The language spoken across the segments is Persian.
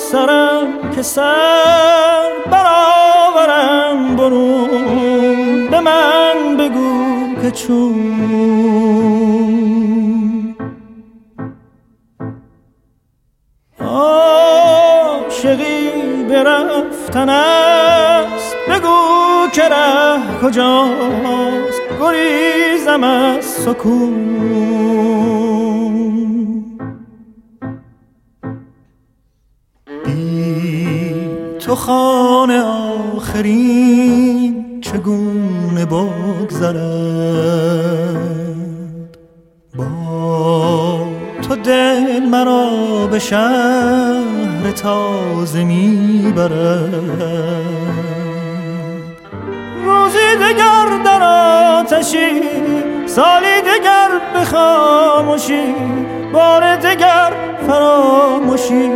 سرم که سر برآورم برون، به من بگو که چون عاشقی برفتن است، بگو که ره کجاست، گریزم از سکون. بی تو خانه آخرین چگونه بگذرد، با تو دل مرا به شهر تازه میبرد. روزی دگر در آتشی، سالی دگر به خاموشی، بار دگر فراموشی.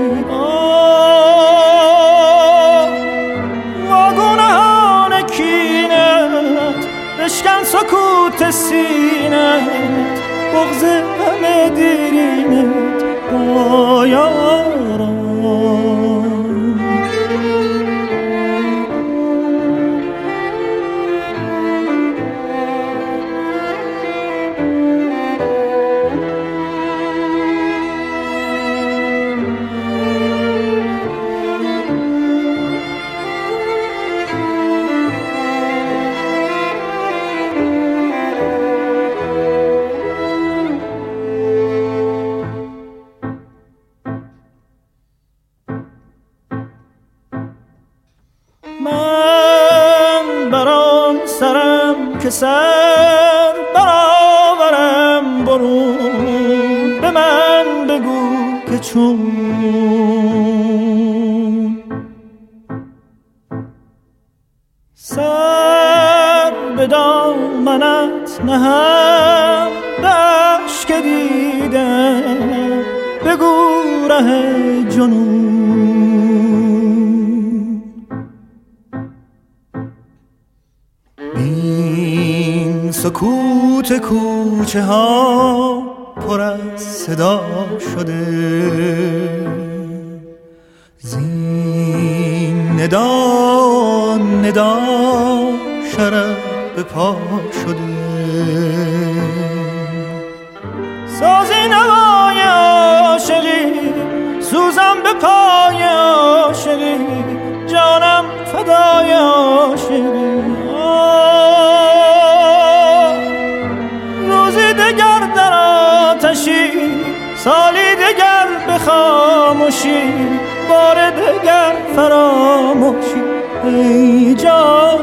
واگونهان کینت بشکن سکوت سینت، بغض همه دیرینت با یاران. من بران سرم که سر برآورم برون، به من بگو که چون سر به دامنت نهم، دشت که دیدم بگو ره جنون. این سکوت کوچه ها پر از صدا شده، زین ندا ندا شرف به پا شده. سازی نوای عاشقی، سوزم به پای عاشقی، جانم فدای عاشقی. روزی دگر در آتشی، سالی دگر به خاموشی، بار دگر فراموشی. ای جان